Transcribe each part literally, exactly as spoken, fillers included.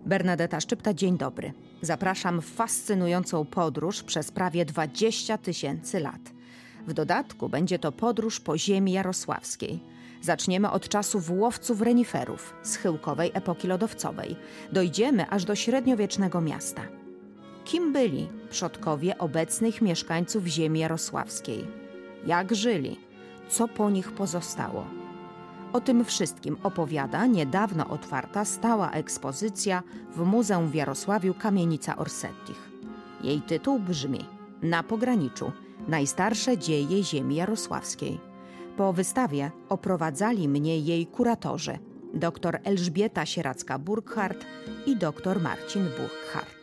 Bernadeta Szczypta, dzień dobry. Zapraszam w fascynującą podróż przez prawie dwadzieścia tysięcy lat. W dodatku będzie to podróż po ziemi jarosławskiej. Zaczniemy od czasów łowców reniferów, schyłkowej epoki lodowcowej. Dojdziemy aż do średniowiecznego miasta. Kim byli przodkowie obecnych mieszkańców ziemi jarosławskiej? Jak żyli? Co po nich pozostało? O tym wszystkim opowiada niedawno otwarta stała ekspozycja w Muzeum w Jarosławiu Kamienica Orsettich. Jej tytuł brzmi Na pograniczu – najstarsze dzieje ziemi jarosławskiej. Po wystawie oprowadzali mnie jej kuratorzy, dr Elżbieta Sieracka-Burkhardt i dr Marcin Burkhardt.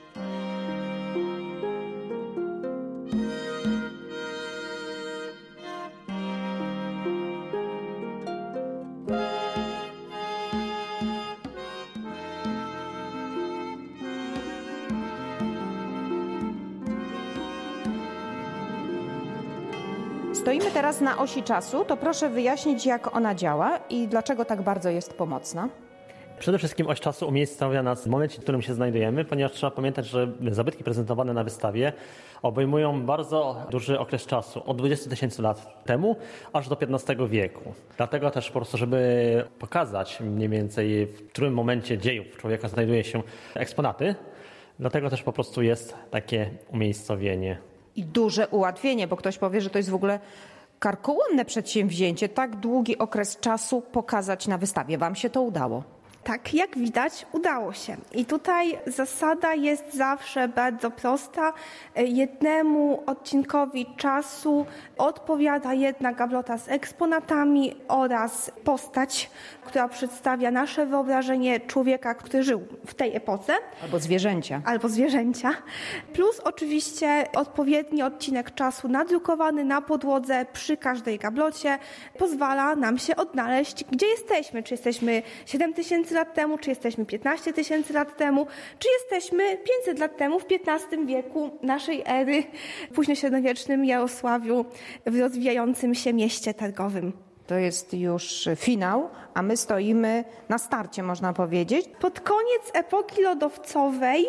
Stoimy teraz na osi czasu, to proszę wyjaśnić, jak ona działa i dlaczego tak bardzo jest pomocna. Przede wszystkim oś czasu umiejscowia nas w momencie, w którym się znajdujemy, ponieważ trzeba pamiętać, że zabytki prezentowane na wystawie obejmują bardzo duży okres czasu, od dwudziestu tysięcy lat temu aż do piętnastego wieku. Dlatego też po prostu, żeby pokazać mniej więcej, w którym momencie dziejów człowieka znajduje się eksponaty, dlatego też po prostu jest takie umiejscowienie. I duże ułatwienie, bo ktoś powie, że to jest w ogóle karkołomne przedsięwzięcie, tak długi okres czasu pokazać na wystawie. Wam się to udało? Tak, jak widać, udało się. I tutaj zasada jest zawsze bardzo prosta. Jednemu odcinkowi czasu odpowiada jedna gablota z eksponatami oraz postać, która przedstawia nasze wyobrażenie człowieka, który żył w tej epoce. Albo zwierzęcia. Albo zwierzęcia. Plus oczywiście odpowiedni odcinek czasu nadrukowany na podłodze przy każdej gablocie pozwala nam się odnaleźć, gdzie jesteśmy. Czy jesteśmy siedem tysięcy lat temu, czy jesteśmy piętnaście tysięcy lat temu, czy jesteśmy pięćset lat temu w piętnastym wieku naszej ery, późnośredniowiecznym Jarosławiu, w rozwijającym się mieście targowym. To jest już finał, a my stoimy na starcie, można powiedzieć. Pod koniec epoki lodowcowej,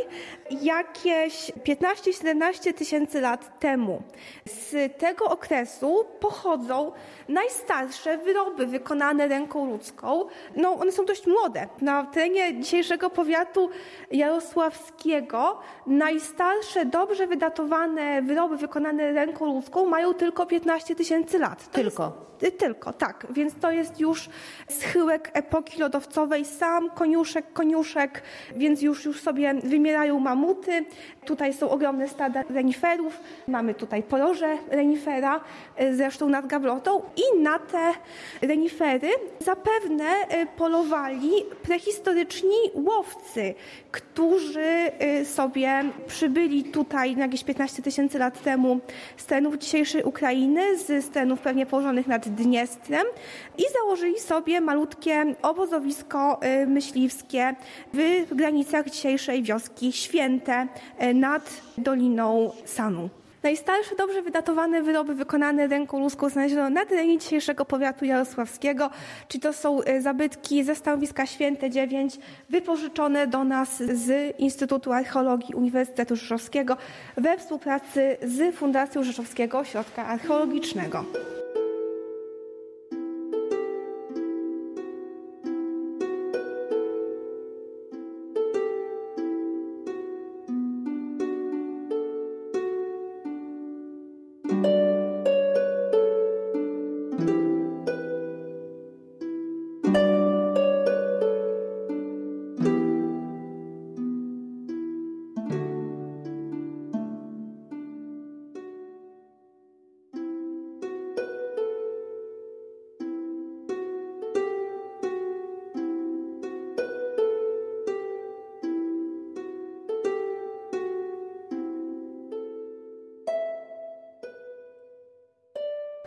jakieś piętnaście siedemnaście tysięcy lat temu, z tego okresu pochodzą najstarsze wyroby wykonane ręką ludzką. No, one są dość młode. Na terenie dzisiejszego powiatu jarosławskiego najstarsze, dobrze wydatowane wyroby wykonane ręką ludzką mają tylko piętnaście tysięcy lat. To tylko? Jest, tylko, tak. Więc to jest już schyłek epoki lodowcowej, sam koniuszek, koniuszek, więc już, już sobie wymierają mamuty. Tutaj są ogromne stada reniferów. Mamy tutaj poroże renifera, zresztą nad gablotą. I na te renifery zapewne polowali prehistoryczni łowcy, którzy sobie przybyli tutaj jakieś piętnaście tysięcy lat temu z terenów dzisiejszej Ukrainy, z terenów pewnie położonych nad Dniestrem i założyli sobie malutkie obozowisko myśliwskie w granicach dzisiejszej wioski Święte nad Doliną Sanu. Najstarsze, dobrze wydatowane wyroby wykonane ręką ludzką znaleziono na terenie dzisiejszego powiatu jarosławskiego, czyli to są zabytki ze stanowiska Święte dziewięć, wypożyczone do nas z Instytutu Archeologii Uniwersytetu Rzeszowskiego we współpracy z Fundacją Rzeszowskiego Ośrodka Archeologicznego.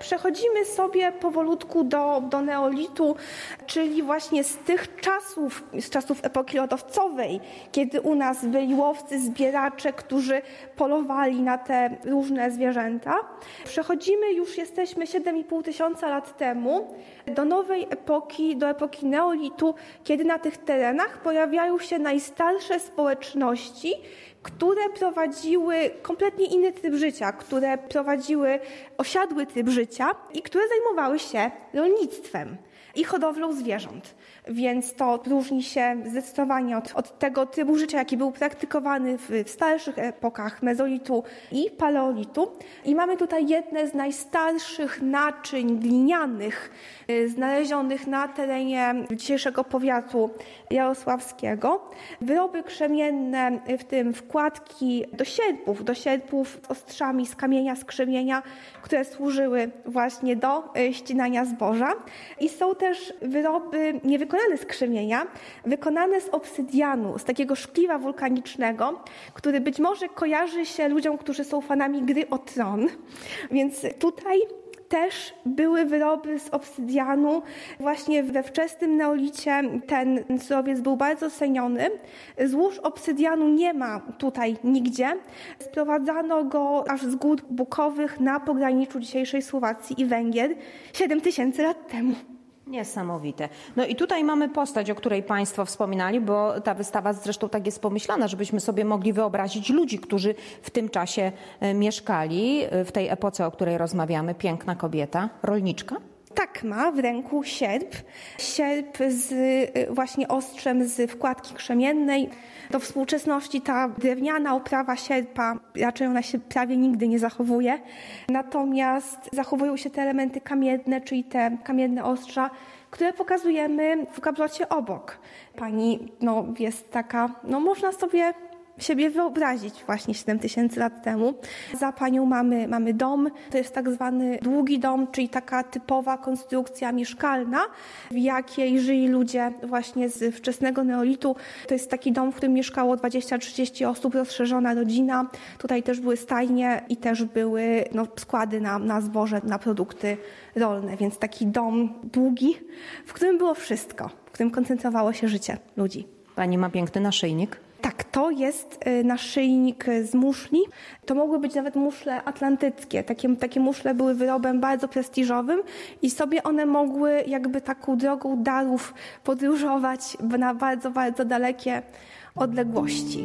Przechodzimy sobie powolutku do, do neolitu, czyli właśnie z tych czasów, z czasów epoki lodowcowej, kiedy u nas byli łowcy, zbieracze, którzy polowali na te różne zwierzęta. Przechodzimy, już jesteśmy siedem i pół tysiąca lat temu, do nowej epoki, do epoki neolitu, kiedy na tych terenach pojawiają się najstarsze społeczności, które prowadziły kompletnie inny tryb życia, które prowadziły osiadły tryb życia i które zajmowały się rolnictwem i hodowlą zwierząt. Więc to różni się zdecydowanie od, od tego trybu życia, jaki był praktykowany w, w starszych epokach mezolitu i paleolitu. I mamy tutaj jedne z najstarszych naczyń glinianych y, znalezionych na terenie dzisiejszego powiatu jarosławskiego. Wyroby krzemienne, w tym wkładki do sierpów, do sierpów z ostrzami z kamienia, z krzemienia, które służyły właśnie do y, ścinania zboża. I są też wyroby niewykonane z krzemienia, wykonane z obsydianu, z takiego szkliwa wulkanicznego, który być może kojarzy się ludziom, którzy są fanami gry o Tron. Więc tutaj też były wyroby z obsydianu. Właśnie we wczesnym neolicie ten surowiec był bardzo ceniony. Złóż obsydianu nie ma tutaj nigdzie. Sprowadzano go aż z gór bukowych na pograniczu dzisiejszej Słowacji i Węgier siedem tysięcy lat temu. Niesamowite. No i tutaj mamy postać, o której Państwo wspominali, bo ta wystawa zresztą tak jest pomyślana, żebyśmy sobie mogli wyobrazić ludzi, którzy w tym czasie mieszkali, w tej epoce, o której rozmawiamy. Piękna kobieta, rolniczka. Tak, ma w ręku sierp. Sierp z właśnie ostrzem z wkładki krzemiennej. Do współczesności ta drewniana oprawa sierpa, raczej ona się prawie nigdy nie zachowuje. Natomiast zachowują się te elementy kamienne, czyli te kamienne ostrza, które pokazujemy w gablocie obok. Pani no, jest taka, no można sobie siebie wyobrazić właśnie siedem tysięcy lat temu. Za panią mamy, mamy dom, to jest tak zwany długi dom, czyli taka typowa konstrukcja mieszkalna, w jakiej żyli ludzie właśnie z wczesnego neolitu. To jest taki dom, w którym mieszkało dwadzieścia trzydzieści osób, rozszerzona rodzina. Tutaj też były stajnie i też były no, składy na, na zboże, na produkty rolne, więc taki dom długi, w którym było wszystko, w którym koncentrowało się życie ludzi. Pani ma piękny naszyjnik. Tak, to jest naszyjnik z muszli. To mogły być nawet muszle atlantyckie. Takie, takie muszle były wyrobem bardzo prestiżowym i sobie one mogły jakby taką drogą darów podróżować na bardzo, bardzo dalekie odległości.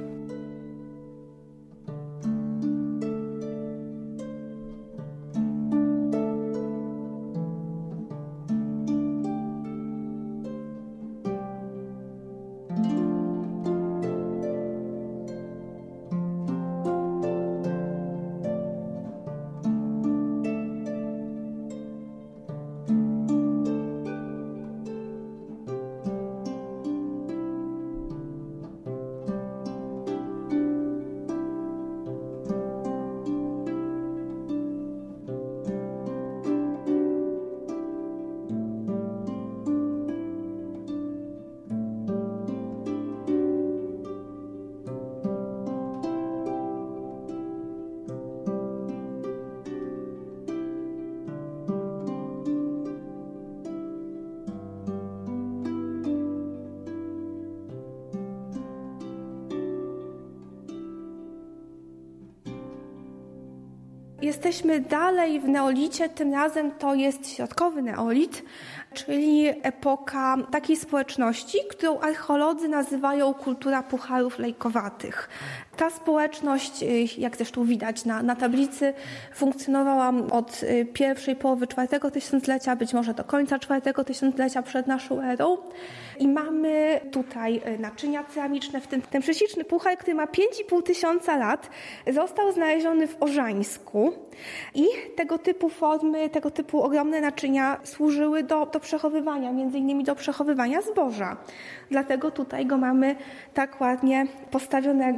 Jesteśmy dalej w neolicie, tym razem to jest środkowy neolit, czyli epoka takiej społeczności, którą archeolodzy nazywają kultura pucharów lejkowatych. Ta społeczność, jak zresztą widać na, na tablicy, funkcjonowała od pierwszej połowy czwartego tysiąclecia, być może do końca czwartego tysiąclecia przed naszą erą. I mamy tutaj naczynia ceramiczne, w tym ten prześliczny puchar, który ma pięć i pół tysiąca lat, został znaleziony w Orzańsku i tego typu formy, tego typu ogromne naczynia służyły do, do przechowywania, między innymi do przechowywania zboża. Dlatego tutaj go mamy tak ładnie postawionego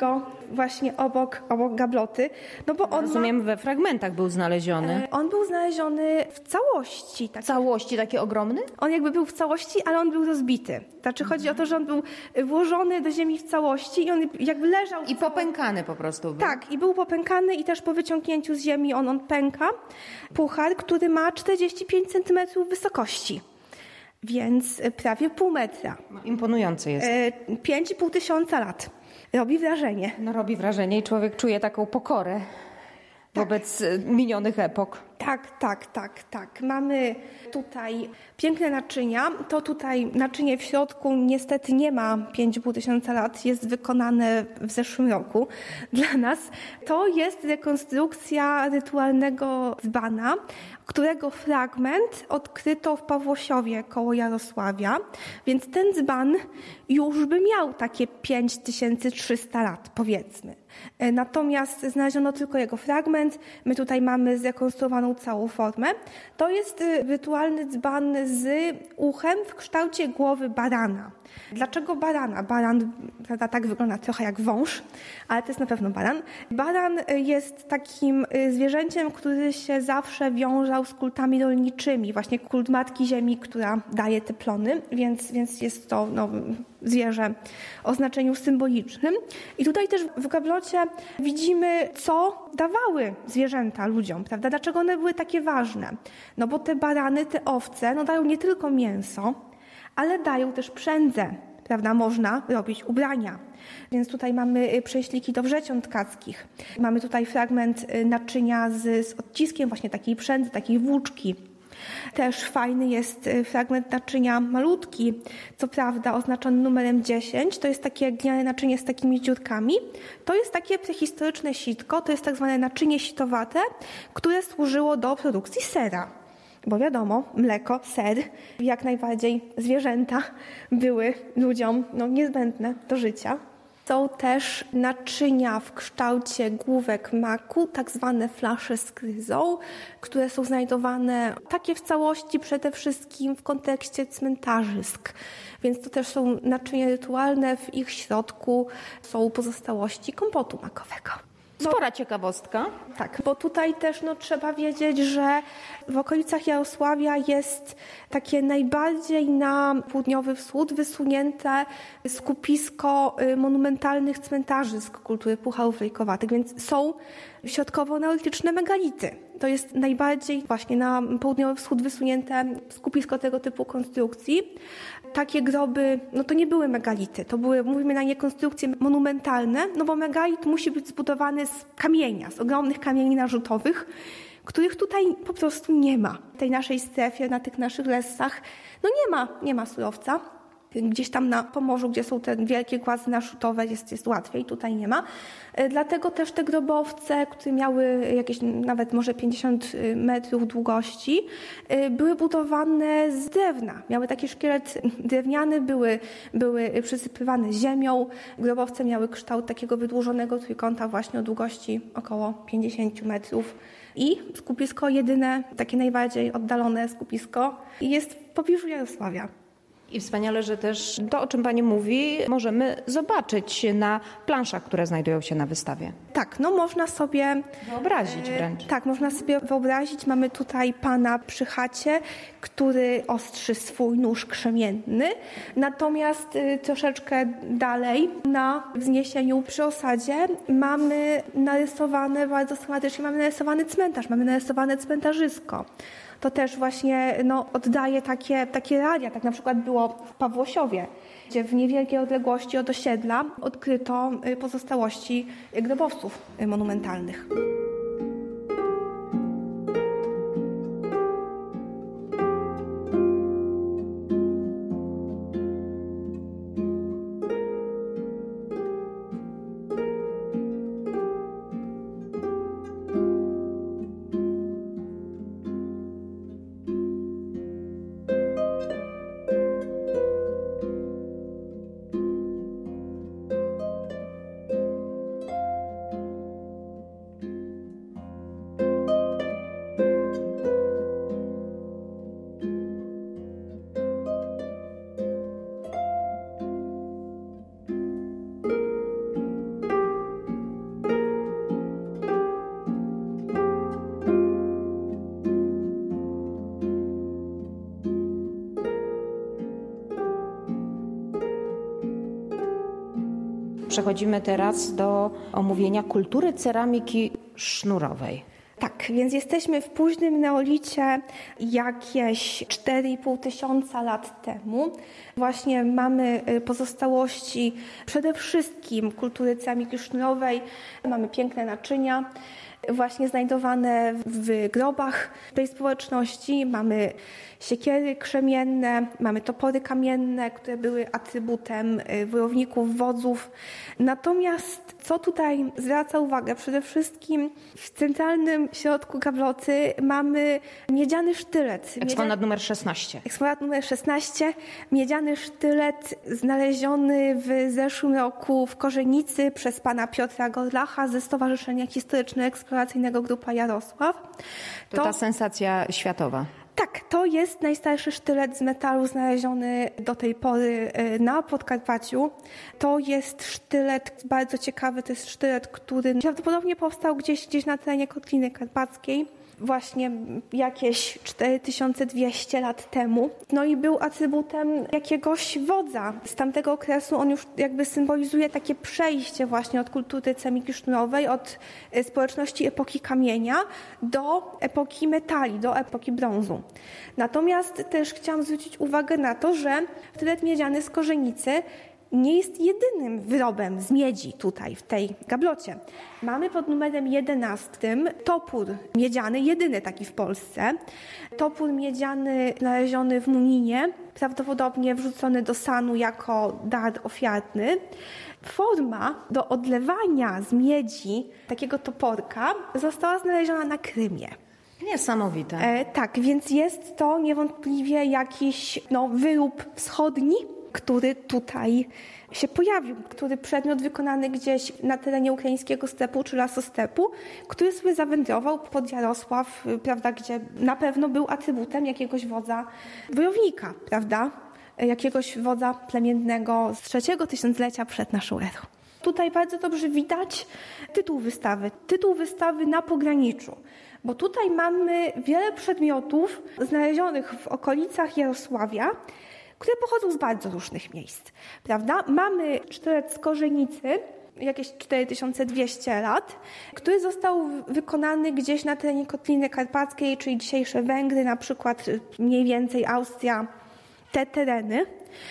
właśnie obok, obok gabloty. No bo on Rozumiem, ma, we fragmentach był znaleziony. on był znaleziony w całości. Tak. W całości taki ogromny? On jakby był w całości, ale on był rozbity. Znaczy chodzi o to, że on był włożony do ziemi w całości i on jakby leżał... I popękany po prostu był. Tak, i był popękany i też po wyciągnięciu z ziemi on, on pęka. Puchar, który ma czterdzieści pięć centymetrów wysokości, więc prawie pół metra. No, imponujący jest. E, Pięć i pół tysiąca lat. Robi wrażenie. No robi wrażenie i człowiek czuje taką pokorę wobec e, minionych epok. Tak, tak, tak, tak. Mamy tutaj piękne naczynia. To tutaj naczynie w środku niestety nie ma pięć i pół tysiąca lat. Jest wykonane w zeszłym roku dla nas. To jest rekonstrukcja rytualnego dzbana, którego fragment odkryto w Pawłosiowie koło Jarosławia. Więc ten dzban już by miał takie pięć tysięcy trzysta lat, powiedzmy. Natomiast znaleziono tylko jego fragment. My tutaj mamy zrekonstruowaną całą formę. To jest rytualny dzban z uchem w kształcie głowy barana. Dlaczego barana? Baran, prawda, tak wygląda trochę jak wąż, ale to jest na pewno baran. Baran jest takim zwierzęciem, który się zawsze wiązał z kultami rolniczymi. Właśnie kult Matki Ziemi, która daje te plony, więc, więc jest to no, zwierzę o znaczeniu symbolicznym. I tutaj też w gablocie widzimy, co dawały zwierzęta ludziom, prawda? Dlaczego one były takie ważne? No bo te barany, te owce, no dają nie tylko mięso, ale dają też przędzę, prawda? Można robić ubrania. Więc tutaj mamy prześliki do wrzecion tkackich. Mamy tutaj fragment naczynia z, z odciskiem właśnie takiej przędzy, takiej włóczki. Też fajny jest fragment naczynia malutki, co prawda oznaczony numerem dziesięć. To jest takie gliniane naczynie z takimi dziurkami. To jest takie prehistoryczne sitko, to jest tak zwane naczynie sitowate, które służyło do produkcji sera. Bo wiadomo, mleko, ser, jak najbardziej zwierzęta były ludziom no, niezbędne do życia. Są też naczynia w kształcie główek maku, tak zwane flasze z kryzą, które są znajdowane takie w całości przede wszystkim w kontekście cmentarzysk. Więc to też są naczynia rytualne, w ich środku są pozostałości kompotu makowego. Spora ciekawostka. Tak, bo tutaj też no, trzeba wiedzieć, że w okolicach Jarosławia jest takie najbardziej na południowy wschód wysunięte skupisko monumentalnych cmentarzysk kultury pucharów lejkowatych, więc są środkowo-neolityczne megality. To jest najbardziej właśnie na południowy wschód wysunięte skupisko tego typu konstrukcji. Takie groby, no to nie były megality, to były, mówimy na nie, konstrukcje monumentalne, no bo megalit musi być zbudowany z kamienia, z ogromnych kamieni narzutowych, których tutaj po prostu nie ma. W tej naszej strefie, na tych naszych lasach, no nie ma, nie ma surowca. Gdzieś tam na Pomorzu, gdzie są te wielkie głazy narzutowe, jest, jest łatwiej, tutaj nie ma. Dlatego też te grobowce, które miały jakieś nawet może pięćdziesiąt metrów długości, były budowane z drewna. Miały taki szkielet drewniany, były, były przysypywane ziemią. Grobowce miały kształt takiego wydłużonego trójkąta właśnie o długości około pięćdziesiąt metrów. I skupisko jedyne, takie najbardziej oddalone skupisko, jest w pobliżu Jarosławia. I wspaniale, że też to, o czym Pani mówi, możemy zobaczyć na planszach, które znajdują się na wystawie. Tak, no można sobie Wyobrazić wręcz. E, tak, można sobie wyobrazić. Mamy tutaj pana przy chacie, który ostrzy swój nóż krzemienny. Natomiast y, troszeczkę dalej, na wzniesieniu przy osadzie, mamy narysowane, bardzo schematycznie, mamy narysowany cmentarz, mamy narysowane cmentarzysko. To też właśnie no, oddaje takie, takie realia. Tak na przykład było w Pawłosiowie, gdzie w niewielkiej odległości od osiedla odkryto pozostałości grobowców monumentalnych. przechodzimy teraz do omówienia kultury ceramiki sznurowej. Tak, więc jesteśmy w późnym neolicie, jakieś cztery i pół tysiąca lat temu. Właśnie mamy pozostałości przede wszystkim kultury ceramiki sznurowej. Mamy piękne naczynia, właśnie znajdowane w grobach tej społeczności. Mamy siekiery krzemienne, mamy topory kamienne, które były atrybutem wojowników, wodzów. Natomiast co tutaj zwraca uwagę? Przede wszystkim w centralnym środku gabloty mamy miedziany sztylet. Eksponat numer szesnaście. Eksponat numer szesnaście. Miedziany sztylet znaleziony w zeszłym roku w Korzenicy przez pana Piotra Gorlacha ze Stowarzyszenia Historyczno-Eksploracyjnego Grupa Jarosław. To, to ta sensacja światowa. Tak, to jest najstarszy sztylet z metalu znaleziony do tej pory na Podkarpaciu. To jest sztylet bardzo ciekawy, to jest sztylet, który prawdopodobnie powstał gdzieś, gdzieś na terenie Kotliny Karpackiej, właśnie jakieś cztery tysiące dwieście lat temu. No i był atrybutem jakiegoś wodza z tamtego okresu. On już jakby symbolizuje takie przejście właśnie od kultury ceramiki sznurowej, od społeczności epoki kamienia do epoki metali, do epoki brązu. Natomiast też chciałam zwrócić uwagę na to, że sztylet miedziany z Korzenicy nie jest jedynym wyrobem z miedzi tutaj, w tej gablocie. Mamy pod numerem jedenastym topór miedziany, jedyny taki w Polsce. Topór miedziany znaleziony w Muninie, prawdopodobnie wrzucony do sanu jako dar ofiarny. Forma do odlewania z miedzi takiego toporka została znaleziona na Krymie. Niesamowite. E, tak, więc jest to niewątpliwie jakiś no, wyrób wschodni, który tutaj się pojawił, który przedmiot wykonany gdzieś na terenie ukraińskiego stepu czy lasostepu, który sobie zawędrował pod Jarosław, prawda, gdzie na pewno był atrybutem jakiegoś wodza wojownika, prawda, jakiegoś wodza plemiennego z trzeciego tysiąclecia przed naszą erą. Tutaj bardzo dobrze widać tytuł wystawy. Tytuł wystawy Na pograniczu. Bo tutaj mamy wiele przedmiotów znalezionych w okolicach Jarosławia, które pochodzą z bardzo różnych miejsc, prawda? Mamy sztylet z Korzenicy, jakieś cztery tysiące dwieście lat, który został wykonany gdzieś na terenie Kotliny Karpackiej, czyli dzisiejsze Węgry, na przykład mniej więcej Austria, te tereny.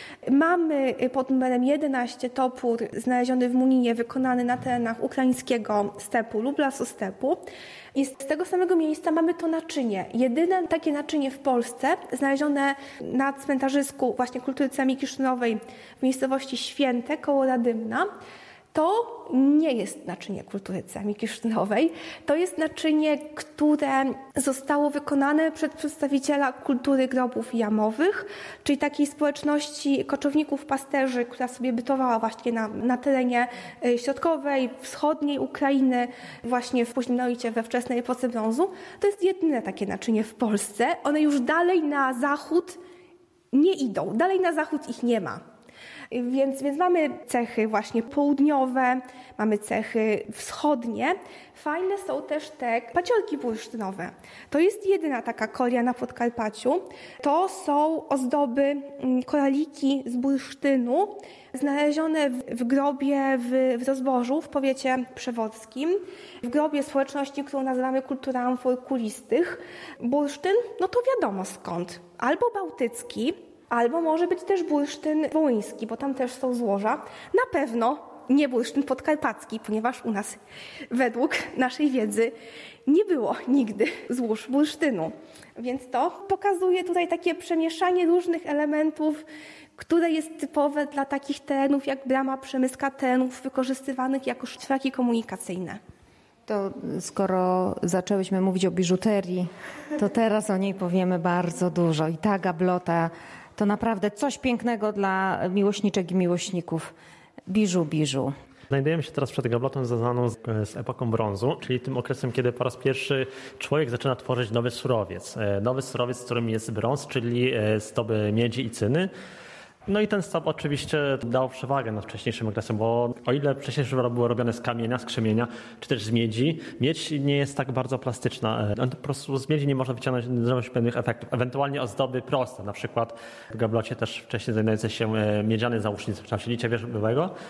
Mamy pod numerem jedenaście topór znaleziony w Muninie, wykonany na terenach ukraińskiego stepu lub lasostepu. I z tego samego miejsca mamy to naczynie. Jedyne takie naczynie w Polsce znalezione na cmentarzysku właśnie kultury ceramiki sznurowej w miejscowości Święte koło Radymna. To nie jest naczynie kultury ceramiki sznurowej. To jest naczynie, które zostało wykonane przez przedstawiciela kultury grobów jamowych, czyli takiej społeczności koczowników pasterzy, która sobie bytowała właśnie na, na terenie środkowej, wschodniej Ukrainy, właśnie w późnym neolicie, we wczesnej epoce brązu. To jest jedyne takie naczynie w Polsce. One już dalej na zachód nie idą. Dalej na zachód ich nie ma. Więc, więc mamy cechy właśnie południowe, mamy cechy wschodnie. Fajne są też te paciorki bursztynowe. To jest jedyna taka kolia na Podkarpaciu. To są ozdoby, koraliki z bursztynu, znalezione w, w grobie w, w Rozborzu, w powiecie przewodzkim, w grobie społeczności, którą nazywamy kulturą amfor kulistych. Bursztyn, no to wiadomo skąd. Albo bałtycki, albo może być też bursztyn wołyński, bo tam też są złoża. Na pewno nie bursztyn podkarpacki, ponieważ u nas według naszej wiedzy nie było nigdy złóż bursztynu. Więc to pokazuje tutaj takie przemieszanie różnych elementów, które jest typowe dla takich terenów jak Brama Przemyska, terenów wykorzystywanych jako szlaki komunikacyjne. To skoro zaczęłyśmy mówić o biżuterii, to teraz o niej powiemy bardzo dużo. I ta gablota to naprawdę coś pięknego dla miłośniczek i miłośników. Biżu, biżu. Znajdujemy się teraz przed gablotą związaną z, z epoką brązu, czyli tym okresem, kiedy po raz pierwszy człowiek zaczyna tworzyć nowy surowiec. Nowy surowiec, którym jest brąz, czyli zdoby miedzi i cyny. No i ten stop oczywiście dał przewagę nad wcześniejszym okresem, bo o ile wcześniejsze wyroby były robione z kamienia, z krzemienia, czy też z miedzi, miedź nie jest tak bardzo plastyczna. Po prostu z miedzi nie można wyciągnąć pewnych efektów. Ewentualnie ozdoby proste, na przykład w gablocie też wcześniej znajdujące się miedziany załóżnik w czasie licia wierzbowego.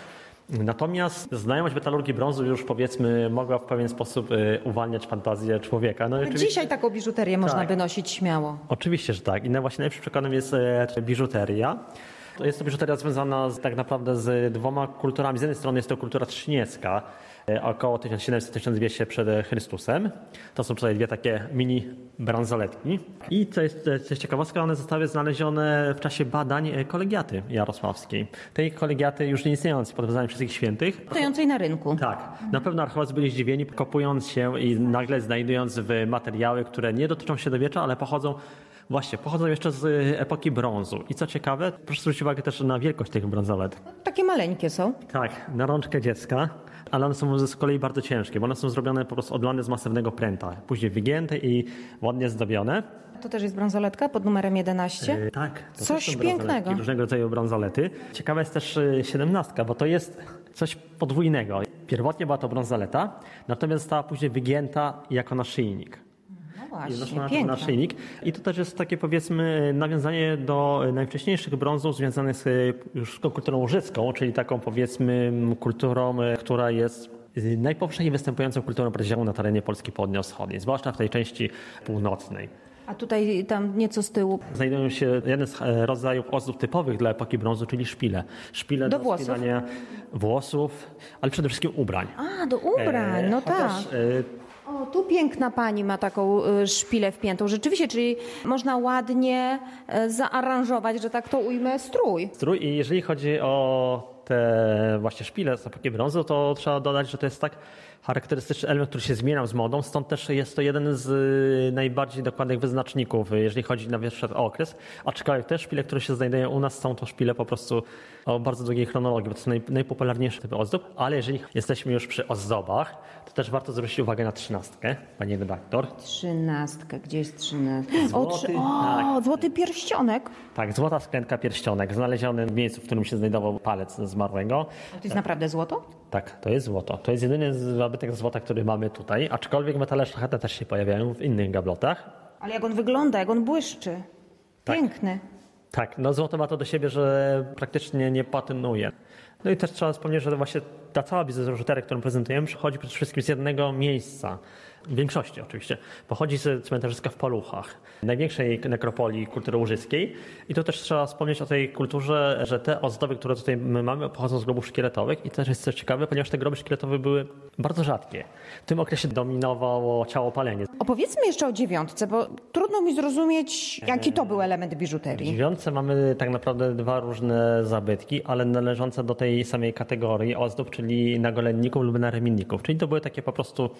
Natomiast znajomość metalurgii brązu już powiedzmy mogła w pewien sposób y, uwalniać fantazję człowieka. No, Dzisiaj taką biżuterię tak. można by nosić śmiało. Oczywiście, że tak. I no właśnie najlepszym przykładem jest e, biżuteria. To jest to biżuteria związana z, tak naprawdę z dwoma kulturami. Z jednej strony jest to kultura trzciniecka, e, około tysiąc siedemset do tysiąc dwieście przed Chrystusem. To są tutaj dwie takie mini bransoletki. I co jest, co jest ciekawostka, one zostały znalezione w czasie badań kolegiaty jarosławskiej. Tej kolegiaty już nie istniejącej pod wezwaniem wszystkich świętych. Stojącej na rynku. Tak. Na pewno archeolodzy byli zdziwieni, kopując się i nagle znajdując w materiały, które nie dotyczą średniowiecza, ale pochodzą Właśnie, pochodzą jeszcze z epoki brązu. I co ciekawe, proszę zwrócić uwagę też na wielkość tych bransolet. Takie maleńkie są. Tak, na rączkę dziecka, ale one są z kolei bardzo ciężkie, bo one są zrobione po prostu od lany z masywnego pręta, później wygięte i ładnie zdobione. To też jest bransoletka pod numerem jedenaście? Yy, tak. To coś pięknego. Różnego rodzaju bransolety. Ciekawa jest też siedemnastka, bo to jest coś podwójnego. Pierwotnie była to bransoleta, natomiast została później wygięta jako naszyjnik. Właśnie, I piękna. naszyjnik. I to też jest takie powiedzmy nawiązanie do najwcześniejszych brązów związanych z już kulturą łużycką, czyli taką powiedzmy kulturą, która jest najpowszechniej występującą kulturą podziału na terenie Polski Południowo-Wschodniej, zwłaszcza w tej części północnej. A tutaj tam nieco z tyłu Znajdują się jeden z rodzajów ozdób typowych dla epoki brązu, czyli szpile. Szpile do, do włosów. spinania włosów, ale przede wszystkim ubrań. A, do ubrań, no Chociaż, tak. O, tu piękna pani ma taką y, szpilę wpiętą. Rzeczywiście, czyli można ładnie y, zaaranżować, że tak to ujmę, strój. Strój i jeżeli chodzi o te właśnie szpile z epoki brązu, to trzeba dodać, że to jest tak charakterystyczny element, który się zmieniał z modą, stąd też jest to jeden z najbardziej dokładnych wyznaczników, jeżeli chodzi na pierwszy okres. Aczkolwiek te szpile, które się znajdują u nas, są to szpile po prostu o bardzo długiej chronologii, bo to są naj, najpopularniejsze typy ozdób, ale jeżeli jesteśmy już przy ozdobach, to też warto zwrócić uwagę na trzynastkę, pani redaktor. Trzynastka, gdzie jest trzynastka? Złoty, o, trzy... o tak. złoty pierścionek. Tak, złota sklętka pierścionek, znaleziony w miejscu, w którym się znajdował palec zmarłego. To jest tak. naprawdę złoto? Tak, to jest złoto. To jest jedyny zabytek złota, który mamy tutaj, aczkolwiek metale szlachetne też się pojawiają w innych gablotach. Ale jak on wygląda, jak on błyszczy. Piękny. Tak, tak, no złoto ma to do siebie, że praktycznie nie patynuje. No i też trzeba wspomnieć, że właśnie ta cała biżuteria, którą prezentujemy, przychodzi przede wszystkim z jednego miejsca. W większości oczywiście. Pochodzi z cmentarzyska w Paluchach, największej nekropolii kultury łużyckiej. I to też trzeba wspomnieć o tej kulturze, że te ozdoby, które tutaj my mamy, pochodzą z grobów szkieletowych. I to też jest coś ciekawe, ponieważ te groby szkieletowe były bardzo rzadkie. W tym okresie dominowało ciałopalenie. Opowiedzmy jeszcze o dziewiątce, bo trudno mi zrozumieć, jaki to był element biżuterii. W dziewiątce mamy tak naprawdę dwa różne zabytki, ale należące do tej samej kategorii ozdób, czyli nagolenników lub naramienników. Czyli to były takie po prostu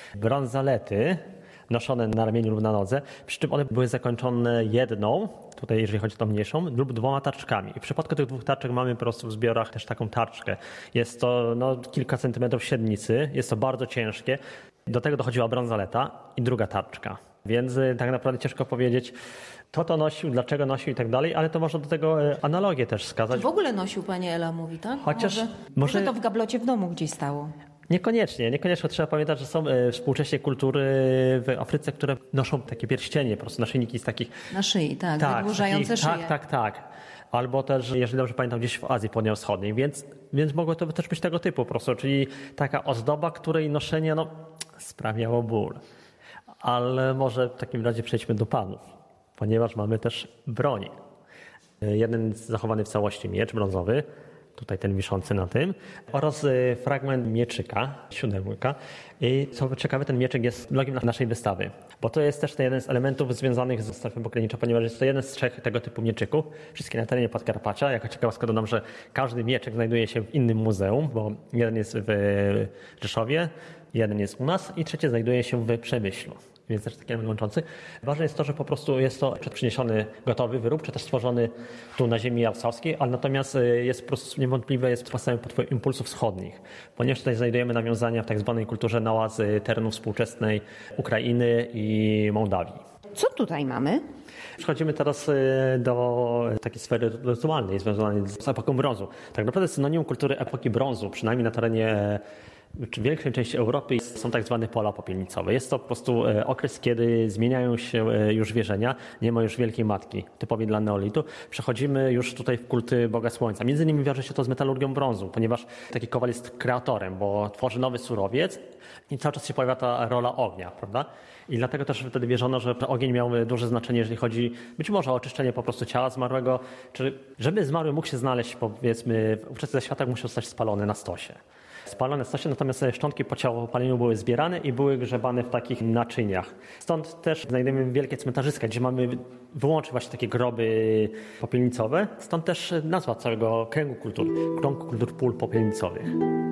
bransolety noszone na ramieniu lub na nodze, przy czym one były zakończone jedną, tutaj jeżeli chodzi o tą mniejszą, lub dwoma tarczkami. I w przypadku tych dwóch tarczek mamy po prostu w zbiorach też taką tarczkę. Jest to no, kilka centymetrów średnicy, jest to bardzo ciężkie. Do tego dochodziła bransoleta i druga tarczka. Więc tak naprawdę ciężko powiedzieć, kto to nosił, dlaczego nosił i tak dalej, ale to można do tego analogię też wskazać. W ogóle nosił, pani Ela mówi, tak? Chociaż może, może... może to w gablocie w domu gdzieś stało. Niekoniecznie, niekoniecznie. Trzeba pamiętać, że są e, współcześnie kultury w Afryce, które noszą takie pierścienie, po prostu naszyjniki z takich... Na szyi, tak, tak wydłużające takich, szyję. Tak, tak, tak. Albo też, jeżeli dobrze pamiętam, gdzieś w Azji Południowo-Wschodniej, więc, więc mogło to też być tego typu po prostu, czyli taka ozdoba, której noszenie no, sprawiało ból. Ale może w takim razie przejdźmy do panów, ponieważ mamy też broń. Jeden zachowany w całości miecz brązowy, tutaj ten wiszący na tym, oraz fragment mieczyka, siódemka. I co ciekawe, ten mieczyk jest logiem naszej wystawy, bo to jest też jeden z elementów związanych z strefą pokrewniczą, ponieważ jest to jeden z trzech tego typu mieczyków, wszystkie na terenie Podkarpacia. Jako ciekawostka dodam, że każdy mieczyk znajduje się w innym muzeum, bo jeden jest w Rzeszowie, jeden jest u nas i trzeci znajduje się w Przemyślu. Więc też taki element łączący. Ważne jest to, że po prostu jest to przyniesiony gotowy wyrób, czy też stworzony tu na ziemi jarosławskiej, ale natomiast jest po prostu niewątpliwe jest powstałym pod wpływem impulsów wschodnich, ponieważ tutaj znajdujemy nawiązania w tak zwanej kulturze Nała z terenów współczesnej Ukrainy i Mołdawii. Co tutaj mamy? Przechodzimy teraz do takiej sfery rytualnej związanej z epoką brązu. Tak naprawdę synonim kultury epoki brązu, przynajmniej na terenie w większej części Europy są tak zwane pola popielnicowe. Jest to po prostu okres, kiedy zmieniają się już wierzenia, nie ma już Wielkiej Matki, typowie dla neolitu. Przechodzimy już tutaj w kulty Boga Słońca. Między innymi wiąże się to z metalurgią brązu, ponieważ taki kowal jest kreatorem, bo tworzy nowy surowiec i cały czas się pojawia ta rola ognia, prawda? I dlatego też wtedy wierzono, że ogień miał duże znaczenie, jeżeli chodzi być może o oczyszczenie po prostu ciała zmarłego, czy żeby zmarły mógł się znaleźć, powiedzmy, w ówczesnych światach musiał zostać spalony na stosie. Spalone w stosie, natomiast szczątki po ciałopaleniu były zbierane i były grzebane w takich naczyniach. Stąd też znajdujemy wielkie cmentarzyska, gdzie mamy wyłącznie właśnie takie groby popielnicowe. Stąd też nazwa całego kręgu kultur, krąg kultur pól popielnicowych.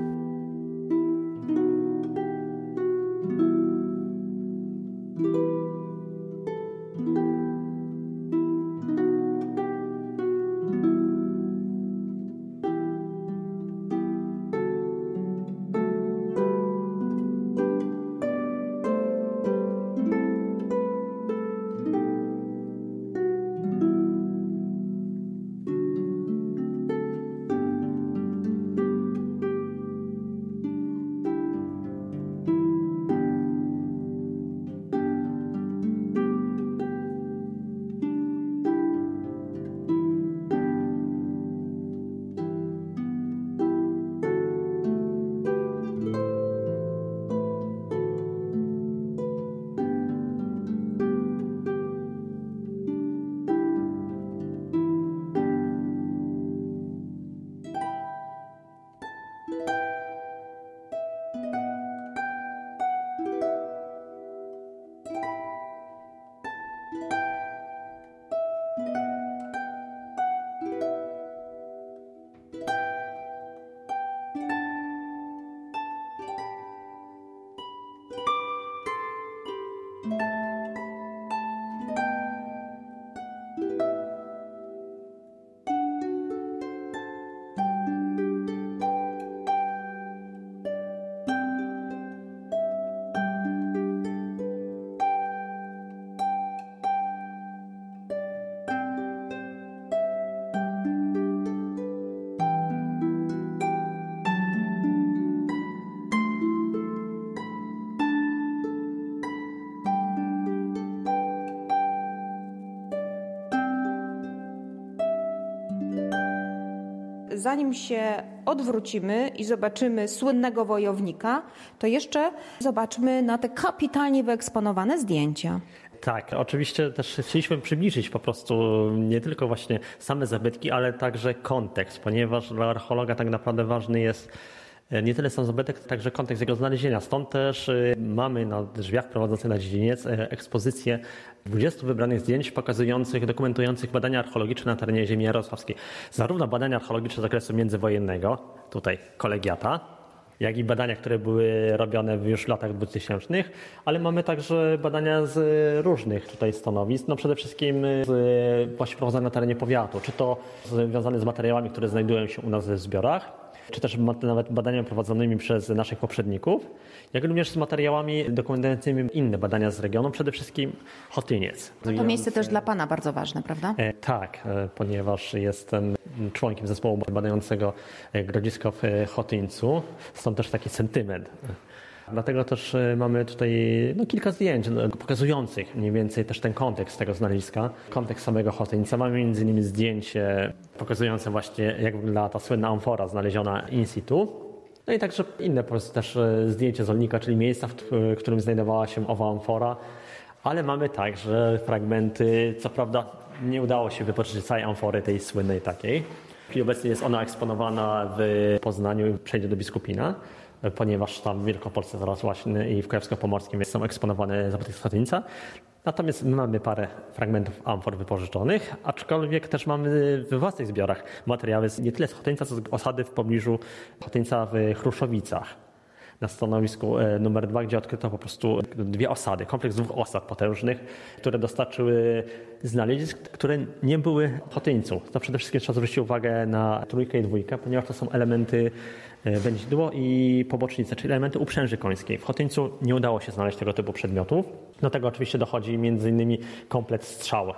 Zanim się odwrócimy i zobaczymy słynnego wojownika, to jeszcze zobaczmy na te kapitalnie wyeksponowane zdjęcia. Tak, oczywiście też chcieliśmy przybliżyć po prostu nie tylko właśnie same zabytki, ale także kontekst, ponieważ dla archeologa tak naprawdę ważny jest nie tyle sam zabytek, także kontekst jego znalezienia. Stąd też mamy na drzwiach prowadzących na dziedziniec ekspozycję dwudziestu wybranych zdjęć pokazujących, dokumentujących badania archeologiczne na terenie ziemi jarosławskiej. Zarówno badania archeologiczne z okresu międzywojennego, tutaj kolegiata, jak i badania, które były robione już w latach dwutysięcznych, ale mamy także badania z różnych tutaj stanowisk, no przede wszystkim z, właśnie prowadzone na terenie powiatu, czy to związane z materiałami, które znajdują się u nas w zbiorach, czy też nawet badaniami prowadzonymi przez naszych poprzedników, jak również z materiałami dokumentującymi inne badania z regionu, przede wszystkim Chotyniec. To miejsce też dla Pana bardzo ważne, prawda? E, tak, e, ponieważ jestem członkiem zespołu badającego grodzisko w Chotyńcu, stąd też taki sentyment. Dlatego też mamy tutaj no, kilka zdjęć no, pokazujących mniej więcej też ten kontekst tego znaleziska, kontekst samego Chotyńca. Mamy między innymi zdjęcie pokazujące właśnie, jak wygląda ta słynna amfora znaleziona in situ. No i także inne po prostu też zdjęcie z Olnika, czyli miejsca, w którym znajdowała się owa amfora. Ale mamy także fragmenty, co prawda nie udało się wypożyczyć całej amfory tej słynnej takiej. W chwili obecnej jest ona eksponowana w Poznaniu i przejdzie do Biskupina, ponieważ tam w Wielkopolsce teraz właśnie i w Kujawsko-Pomorskim są eksponowane zabytki z Chotyńca. Natomiast my mamy parę fragmentów amfor wypożyczonych, aczkolwiek też mamy we własnych zbiorach materiały nie tyle z Chotyńca, co z osady w pobliżu Chotyńca w Chruszowicach. Na stanowisku numer dwa, gdzie odkryto po prostu dwie osady, kompleks dwóch osad potężnych, które dostarczyły znalezisk, które nie były w Chotyńcu. To przede wszystkim trzeba zwrócić uwagę na trójkę i dwójkę, ponieważ to są elementy wędzidło i pobocznice, czyli elementy uprzęży końskiej. W Chotyńcu nie udało się znaleźć tego typu przedmiotów. Do tego oczywiście dochodzi między innymi komplet strzał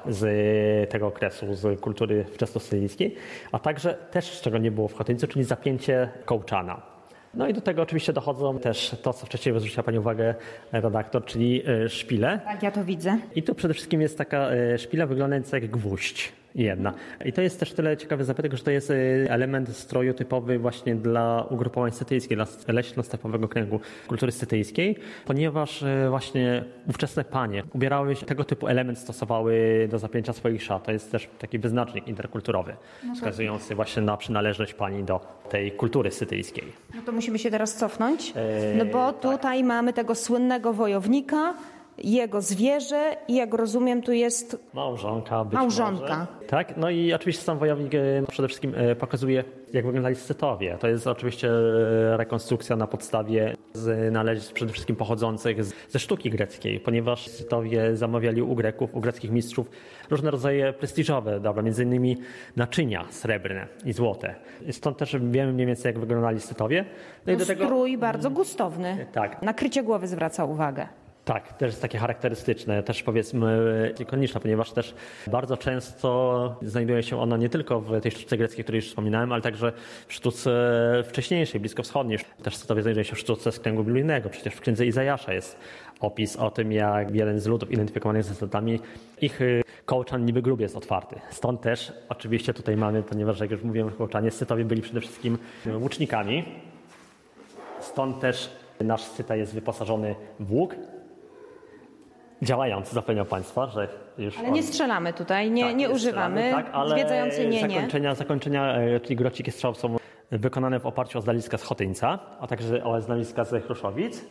z tego okresu, z kultury wczesnosyryjskiej, a także też, czego nie było w Chotyńcu, czyli zapięcie kołczana. No i do tego oczywiście dochodzą też to, co wcześniej zwróciła Pani uwagę redaktor, czyli szpile. Tak, ja to widzę. I tu przede wszystkim jest taka szpila wyglądająca jak gwóźdź. Jedna. I to jest też tyle ciekawy zabytek, że to jest element stroju typowy właśnie dla ugrupowań scytyjskich, dla leśno-stepowego kręgu kultury scytyjskiej, ponieważ właśnie ówczesne panie ubierały się, tego typu element stosowały do zapięcia swoich szat. To jest też taki wyznacznik interkulturowy, no wskazujący właśnie na przynależność pani do tej kultury scytyjskiej. No to musimy się teraz cofnąć, no bo tutaj tak. mamy tego słynnego wojownika, jego zwierzę i jak rozumiem tu jest małżonka. Być małżonka. Może. Tak, no i oczywiście sam wojownik przede wszystkim pokazuje, jak wyglądali Scytowie. To jest oczywiście rekonstrukcja na podstawie znalezisk przede wszystkim pochodzących z, ze sztuki greckiej, ponieważ Scytowie zamawiali u Greków, u greckich mistrzów różne rodzaje prestiżowe dobra, między innymi naczynia srebrne i złote. Stąd też wiemy mniej więcej, jak wyglądali Scytowie. No i do tego strój bardzo gustowny. Tak. Nakrycie głowy zwraca uwagę. Tak, też jest takie charakterystyczne, też powiedzmy ikoniczne, ponieważ też bardzo często znajduje się ono nie tylko w tej sztuce greckiej, o której już wspominałem, ale także w sztuce wcześniejszej, bliskowschodniej. Też Scytowie znajduje się w sztuce z kręgu biblijnego. Przecież w księdze Izajasza jest opis o tym, jak jeden z ludów identyfikowanych ze Scytami, ich kołczan niby grób jest otwarty. Stąd też oczywiście tutaj mamy, ponieważ jak już mówiłem o kołczanie, Scytowie byli przede wszystkim łucznikami. Stąd też nasz Scyta jest wyposażony w łuk. Działający, zapewniam Państwa, że już... Ale nie strzelamy tutaj, nie, tak, nie, nie używamy. Tak, ale Zwiedzający nie, zakończenia, nie. zakończenia, czyli grociki strzał są wykonane w oparciu o znaleziska z Chotyńca, a także o znaleziska z Chruszowic.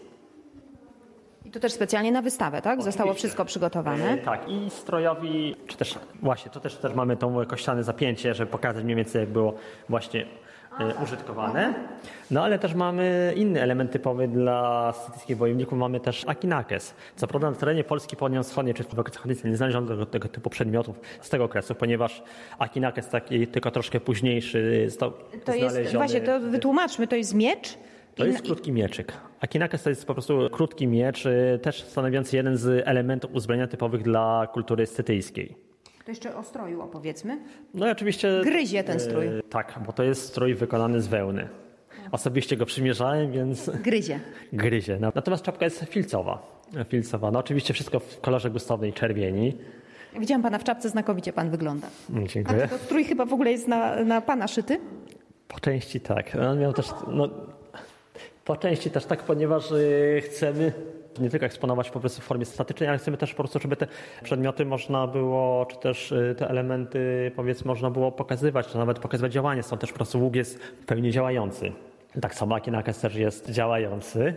I to też specjalnie na wystawę, tak? Oczywiście. Zostało wszystko przygotowane. E, tak, i strojowi, czy też właśnie, to też, też mamy tą kościane zapięcie, żeby pokazać mniej więcej, jak było właśnie e, użytkowane. No ale też mamy inny element typowy dla scytyjskich wojowników, mamy też akinakes. Co prawda na terenie Polski południowo-wschodniej, czy w okresie chotyńskim nie znaleziono tego, tego typu przedmiotów z tego okresu, ponieważ akinakes taki tylko troszkę późniejszy został To jest, znaleziony. właśnie, to wytłumaczmy, to jest miecz? To jest krótki mieczyk. Akinakes to jest po prostu krótki miecz, też stanowiący jeden z elementów uzbrojenia typowych dla kultury scytyjskiej. To jeszcze o stroju opowiedzmy. No i oczywiście... Gryzie ten strój. Yy, tak, bo to jest strój wykonany z wełny. Osobiście go przymierzałem, więc... Gryzie. Gryzie. Natomiast czapka jest filcowa. Filcowa. No oczywiście wszystko w kolorze gustownej czerwieni. Widziałam pana w czapce, znakomicie pan wygląda. Dziękuję. A to strój chyba w ogóle jest na, na pana szyty? Po części tak. On miał też... No, po części też tak, ponieważ yy, chcemy nie tylko eksponować po prostu w formie statycznej, ale chcemy też po prostu, żeby te przedmioty można było, czy też te elementy, powiedzmy, można było pokazywać, czy nawet pokazywać działanie. Stąd też po prostu łuk jest w pełni działający. Tak samo akinakes też jest działający.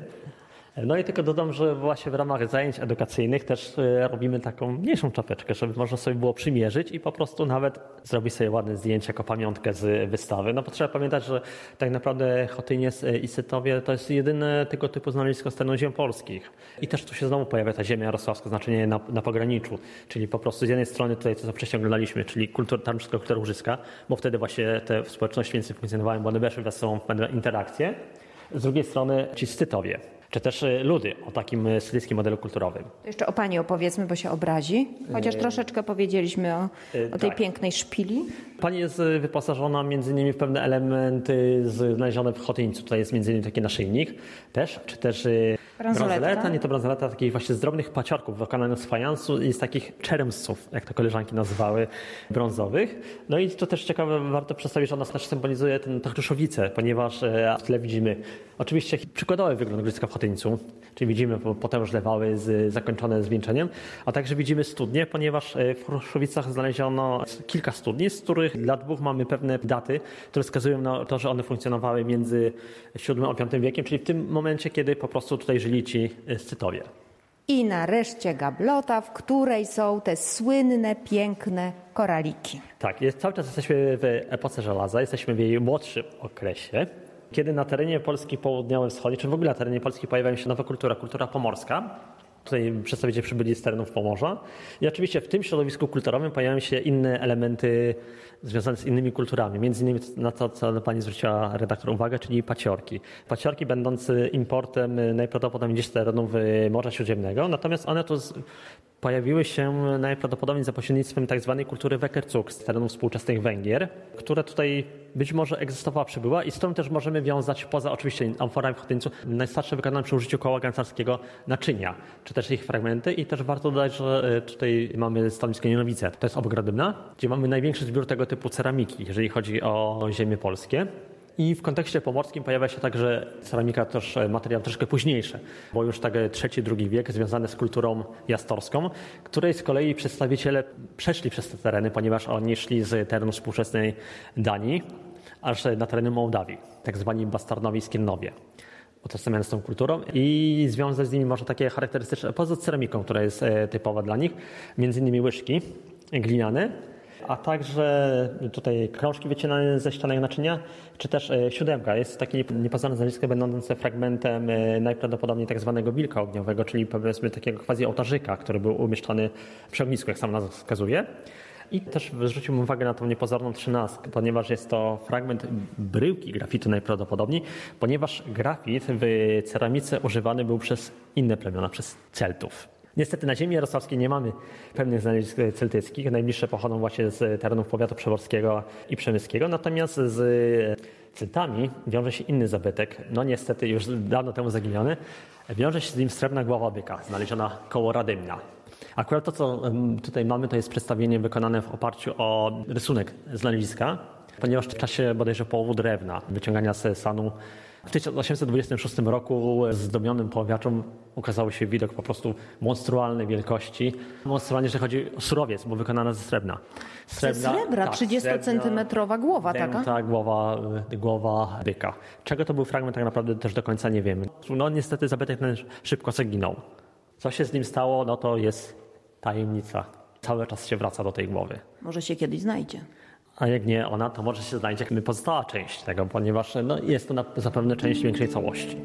No i tylko dodam, że właśnie w ramach zajęć edukacyjnych też robimy taką mniejszą czapeczkę, żeby można sobie było przymierzyć i po prostu nawet zrobić sobie ładne zdjęcie jako pamiątkę z wystawy. No bo trzeba pamiętać, że tak naprawdę Chotyniec i Scytowie to jest jedyne tego typu znalezisko z terenów ziem polskich. I też tu się znowu pojawia ta ziemia jarosławska, znaczenie na, na pograniczu, czyli po prostu z jednej strony tutaj, co wcześniej oglądaliśmy, czyli kultura, tarnowska kultura łużyska, bo wtedy właśnie te społeczności więcej funkcjonowały, bo one weszły w wesołą interakcję. Z drugiej strony ci Scytowie, czy też ludy o takim scytyjskim modelu kulturowym. To jeszcze o pani opowiedzmy, bo się obrazi. Chociaż troszeczkę powiedzieliśmy o, o tej tak. pięknej szpili. Pani jest wyposażona między innymi w pewne elementy znalezione w Chotyńcu. Tutaj jest między innymi taki naszyjnik też, czy też bransoletka. bransoleta, nie to bransoleta, takich właśnie z drobnych paciorków wykonanych z fajansu i z takich czeremsów, jak to koleżanki nazywały, brązowych. No i to też ciekawe, warto przedstawić, że ona też symbolizuje tę Chruszowicę, ponieważ w tle widzimy oczywiście przykładowy wygląd ogniska w Chotyńcu, czyli widzimy potężne wały z, zakończone zwieńczeniem, a także widzimy studnie, ponieważ w Chruszowicach znaleziono kilka studni, z których dla dwóch mamy pewne daty, które wskazują na to, że one funkcjonowały między siódmym a piątym wiekiem, czyli w tym momencie, kiedy po prostu tutaj żyli ci Scytowie. I nareszcie gablota, w której są te słynne, piękne koraliki. Tak, jest, cały czas jesteśmy w epoce żelaza, jesteśmy w jej młodszym okresie, kiedy na terenie Polski południowo-wschodniej, czy w ogóle na terenie Polski pojawia się nowa kultura, kultura pomorska. Tutaj przedstawiciele przybyli z terenów Pomorza. I oczywiście w tym środowisku kulturowym pojawiają się inne elementy związane z innymi kulturami. Między innymi na to, co pani zwróciła redaktor uwagę, czyli paciorki. Paciorki będące importem najprawdopodobniej gdzieś z terenów Morza Śródziemnego. Natomiast one tu z... pojawiły się najprawdopodobniej za pośrednictwem tak zwanej kultury Wekercuk z terenów współczesnych Węgier, które tutaj być może egzystowała, przybyła i z tą też możemy wiązać, poza oczywiście amforami w Chotyńcu, najstarsze wykonane przy użyciu koła garncarskiego naczynia, czy też ich fragmenty. I też warto dodać, że tutaj mamy stanowisko Nienowice. To jest obok Radymna, gdzie mamy największy zbiór tego typu ceramiki, jeżeli chodzi o ziemie polskie. I w kontekście pomorskim pojawia się także ceramika, też materiał troszkę późniejszy, bo już tak trzeci, drugi wiek związany z kulturą jastorską, której z kolei przedstawiciele przeszli przez te tereny, ponieważ oni szli z terenu współczesnej Danii aż na tereny Mołdawii, tak zwani bastarnowi Skiernowie, utożsamiane z tą kulturą i związać z nimi może takie charakterystyczne, poza ceramiką, która jest typowa dla nich, między innymi łyżki gliniane, a także tutaj krążki wycinane ze ścianek naczynia, czy też siódemka. Jest takie niepoznane zjawisko będące fragmentem najprawdopodobniej tak zwanego wilka ogniowego, czyli powiedzmy takiego quasi ołtarzyka, który był umieszczony przy ognisku, jak sam nazwa wskazuje. I też zwróciłbym uwagę na tą niepozorną trzynastkę, ponieważ jest to fragment bryłki grafitu najprawdopodobniej, ponieważ grafit w ceramice używany był przez inne plemiona, przez Celtów. Niestety na ziemi jarosławskiej nie mamy pewnych znalezisk celtyckich. Najbliższe pochodzą właśnie z terenów powiatu przeworskiego i przemyskiego. Natomiast z Celtami wiąże się inny zabytek, no niestety już dawno temu zaginiony. Wiąże się z nim srebrna głowa byka, znaleziona koło Radymna. Akurat to, co tutaj mamy, to jest przedstawienie wykonane w oparciu o rysunek znaleziska, ponieważ w czasie bodajże połowu drewna, wyciągania z sanu, w tysiąc osiemset dwudziestym szóstym roku zdobionym poławiaczom ukazał się widok po prostu monstrualnej wielkości. Monstrualnie, że chodzi o surowiec, bo wykonana ze srebra. Srebra, srebra tak, trzydziestocentymetrowa głowa taka? Tak, głowa, głowa byka. Czego to był fragment, tak naprawdę też do końca nie wiemy. No niestety zabytek ten szybko zaginął. Co się z nim stało, no to jest tajemnica. Cały czas się wraca do tej głowy. Może się kiedyś znajdzie. A jak nie ona, to może się znajdzie pozostała część tego, ponieważ no, jest to na, zapewne część większej całości.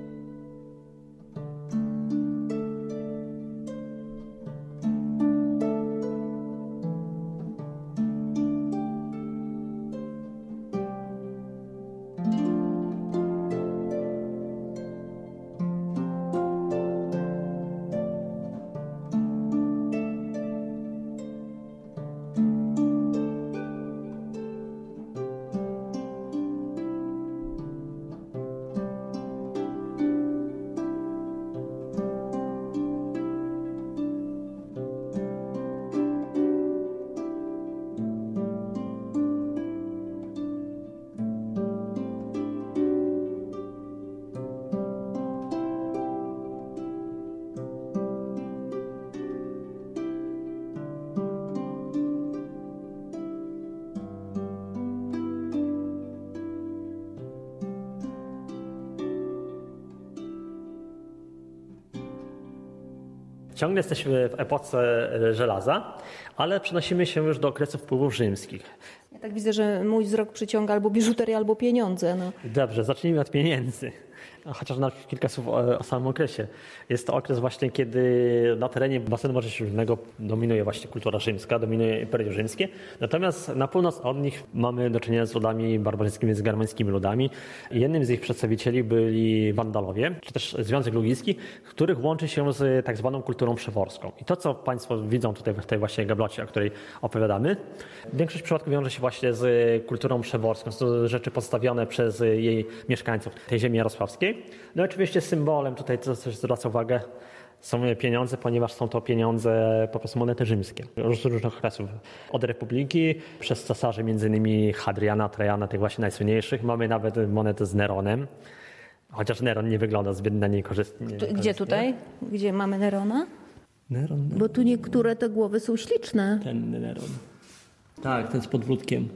Ciągle jesteśmy w epoce żelaza, ale przenosimy się już do okresu wpływów rzymskich. Ja tak widzę, że mój wzrok przyciąga albo biżuterię, albo pieniądze. No. Dobrze, zacznijmy od pieniędzy. Chociaż na kilka słów o, o samym okresie. Jest to okres właśnie, kiedy na terenie basenu Morza Śródziemnego dominuje właśnie kultura rzymska, dominuje Imperium Rzymskie. Natomiast na północ od nich mamy do czynienia z ludami barbarzyńskimi, z germańskimi ludami. Jednym z ich przedstawicieli byli Wandalowie, czy też Związek Lugijski, których łączy się z tak zwaną kulturą przeworską. I to, co Państwo widzą tutaj w tej właśnie gablocie, o której opowiadamy, większość przypadków wiąże się właśnie z kulturą przeworską. Są to rzeczy postawione przez jej mieszkańców tej ziemi jarosławskiej. No i oczywiście symbolem tutaj, co też zwraca uwagę, są pieniądze, ponieważ są to pieniądze, po prostu monety rzymskie z różnych okresów. Od Republiki, przez cesarzy, między innymi Hadriana, Trajana, tych właśnie najsłynniejszych. Mamy nawet monetę z Neronem, chociaż Neron nie wygląda zbyt na niej korzystnie. Gdzie tutaj? Gdzie mamy Nerona? Neron. Bo tu niektóre te głowy są śliczne. Ten Neron. Tak, ten z podbródkiem.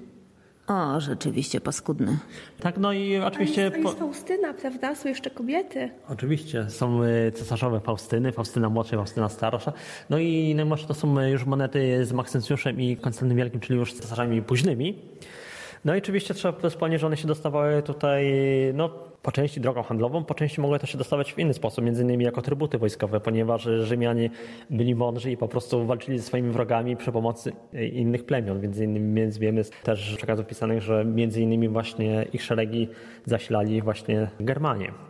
O, rzeczywiście paskudny. Tak, no i oczywiście... A jest, a jest Faustyna, prawda? Są jeszcze kobiety. Oczywiście. Są cesarzowe Faustyny, Faustyna młodsza, Faustyna starsza. No i najmłodsze to są już monety z Maksyncjuszem i Konstantym Wielkim, czyli już cesarzami późnymi. No i oczywiście trzeba wspomnieć, że one się dostawały tutaj no, po części drogą handlową, po części mogły też się dostawać w inny sposób, między innymi jako trybuty wojskowe, ponieważ Rzymianie byli mądrzy i po prostu walczyli ze swoimi wrogami przy pomocy innych plemion. Między innymi więc wiemy też z przekazów pisanych, że między innymi właśnie ich szeregi zasilali właśnie Germanie.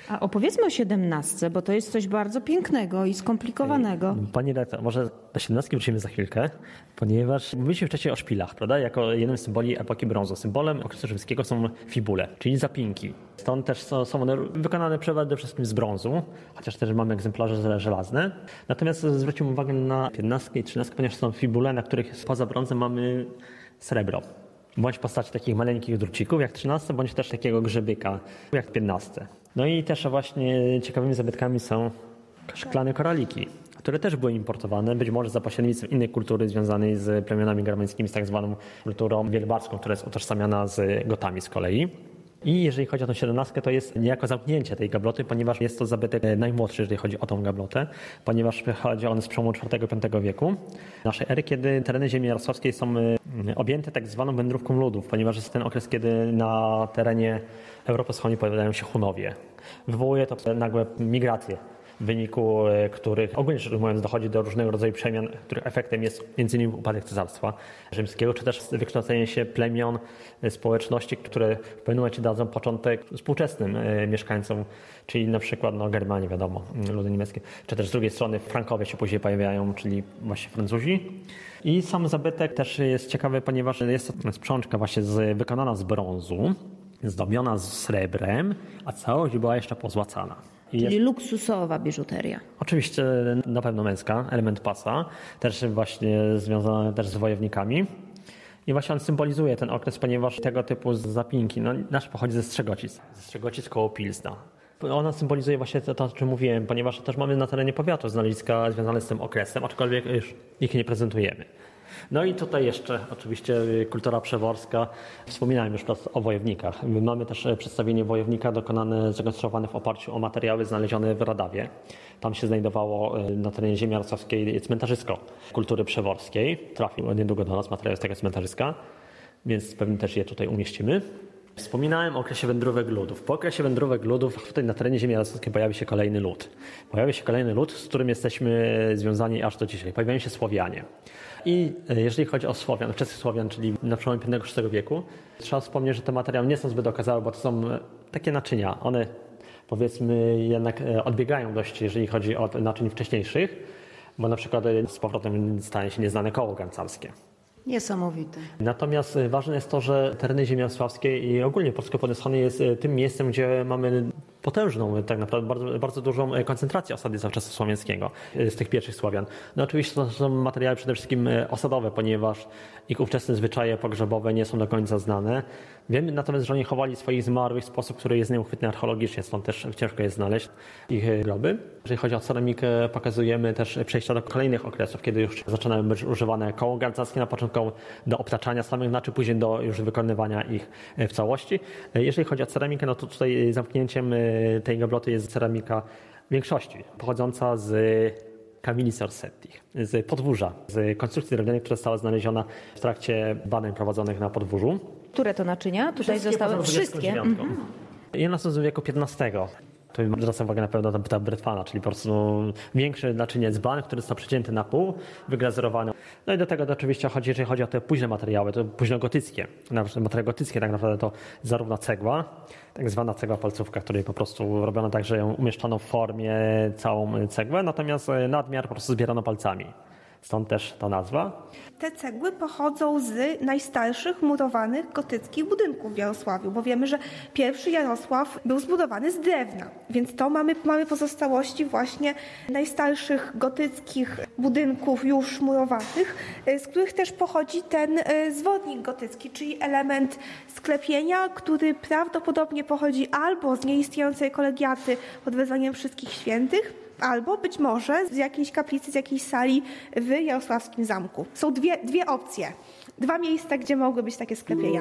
A opowiedzmy o siedemnastce, bo to jest coś bardzo pięknego i skomplikowanego. Pani redaktor, może do siedemnastki wrócimy za chwilkę, ponieważ mówiliśmy wcześniej o szpilach, prawda? Jako jednym z symboli epoki brązu. Symbolem okresu rzymskiego są fibule, czyli zapinki. Stąd też są, są one wykonane przede wszystkim z brązu, chociaż też mamy egzemplarze żelazne. Natomiast zwróćmy uwagę na piętnastkę i trzynastkę, ponieważ są fibule, na których poza brązem mamy srebro. Bądź w postaci takich maleńkich drucików jak trzynaste, bądź też takiego grzebyka jak piętnaste. No i też właśnie ciekawymi zabytkami są szklane koraliki, które też były importowane, być może za pośrednictwem innej kultury związanej z plemionami germańskimi, z tak zwaną kulturą wielbarską, która jest utożsamiana z Gotami z kolei. I jeżeli chodzi o tę siedemnastkę, to jest niejako zamknięcie tej gabloty, ponieważ jest to zabytek najmłodszy, jeżeli chodzi o tą gablotę, ponieważ chodzi on z przełomu czwartego do piątego wieku naszej ery, kiedy tereny ziemi jarosławskiej są objęte tak zwaną wędrówką ludów, ponieważ jest ten okres, kiedy na terenie Europy Wschodniej pojawiają się Hunowie. Wywołuje to nagłe migracje, w wyniku których ogólnie rzecz ujmując dochodzi do różnego rodzaju przemian, których efektem jest między innymi upadek Cesarstwa Rzymskiego, czy też wykształcenie się plemion, społeczności, które w pewnym momencie dadzą początek współczesnym mieszkańcom, czyli na przykład no, Germanii, wiadomo, ludy niemieckie, czy też z drugiej strony Frankowie się później pojawiają, czyli właśnie Francuzi. I sam zabytek też jest ciekawy, ponieważ jest to sprzączka właśnie z, wykonana z brązu, zdobiona z srebrem, a całość była jeszcze pozłacana. Czyli jest luksusowa biżuteria. Oczywiście na pewno męska, element pasa, też właśnie związany też z wojownikami. I właśnie on symbolizuje ten okres, ponieważ tego typu zapinki, no nasz pochodzi ze Strzegocic, ze Strzegocic koło Pilzna. Ona symbolizuje właśnie to, to, o czym mówiłem, ponieważ też mamy na terenie powiatu znaleziska związane z tym okresem, aczkolwiek już ich nie prezentujemy. No i tutaj jeszcze oczywiście kultura przeworska. Wspominałem już o wojownikach. Mamy też przedstawienie wojownika dokonane, zrekonstruowane w oparciu o materiały znalezione w Radawie. Tam się znajdowało na terenie ziemi jarosławskiej cmentarzysko kultury przeworskiej. Trafił niedługo do nas materiał z tego cmentarzyska, więc pewnie też je tutaj umieścimy. Wspominałem o okresie wędrówek ludów. Po okresie wędrówek ludów tutaj na terenie ziemi jarosławskiej pojawi się kolejny lud. Pojawi się kolejny lud, z którym jesteśmy związani aż do dzisiaj. Pojawiają się Słowianie. I jeżeli chodzi o Słowian, czeskich Słowian, czyli na przełomie piątego do szóstego wieku, trzeba wspomnieć, że te materiały nie są zbyt okazałe, bo to są takie naczynia. One powiedzmy jednak odbiegają dość, jeżeli chodzi o naczyń wcześniejszych, bo na przykład z powrotem staje się nieznane koło garncarskie. Niesamowite. Natomiast ważne jest to, że tereny ziemi jarosławskiej i ogólnie Polskie Podneschanie jest tym miejscem, gdzie mamy potężną, tak naprawdę bardzo, bardzo dużą koncentrację osady zawczasu słowiańskiego z tych pierwszych Słowian. No oczywiście to są materiały przede wszystkim osadowe, ponieważ ich ówczesne zwyczaje pogrzebowe nie są do końca znane. Wiemy natomiast, że oni chowali swoich zmarłych w sposób, który jest nieuchwytny archeologicznie, stąd też ciężko jest znaleźć ich groby. Jeżeli chodzi o ceramikę, pokazujemy też przejścia do kolejnych okresów, kiedy już zaczynają być używane koło garncarskie, na początku do obtaczania samych naczyń, później do już wykonywania ich w całości. Jeżeli chodzi o ceramikę, no to tutaj zamknięciem tej gabloty jest ceramika w większości pochodząca z Kamilic Orsettich, z podwórza, z konstrukcji drewnianej, która została znaleziona w trakcie badań prowadzonych na podwórzu. Które to naczynia tutaj Wszystkie zostały? Wszystkie. Mhm. I one są z wieku piętnastego. Tu zwracam uwagę na pewno na ta brytwana, czyli po prostu większe naczynie dzban, który został przecięty na pół, wyglazurowany. No i do tego to oczywiście chodzi, jeżeli chodzi o te późne materiały, to późnogotyckie. Materiały gotyckie tak naprawdę to zarówno cegła, tak zwana cegła palcówka, której po prostu robiono tak, że ją umieszczano w formie całą cegłę, natomiast nadmiar po prostu zbierano palcami. Stąd też ta nazwa. Te cegły pochodzą z najstarszych murowanych gotyckich budynków w Jarosławiu, bo wiemy, że pierwszy Jarosław był zbudowany z drewna, więc to mamy, mamy pozostałości właśnie najstarszych gotyckich budynków już murowanych, z których też pochodzi ten zwodnik gotycki, czyli element sklepienia, który prawdopodobnie pochodzi albo z nieistniejącej kolegiaty pod wezwaniem Wszystkich Świętych, albo być może z jakiejś kaplicy, z jakiejś sali w jarosławskim zamku. Są dwie, dwie opcje, dwa miejsca, gdzie mogły być takie sklepienia.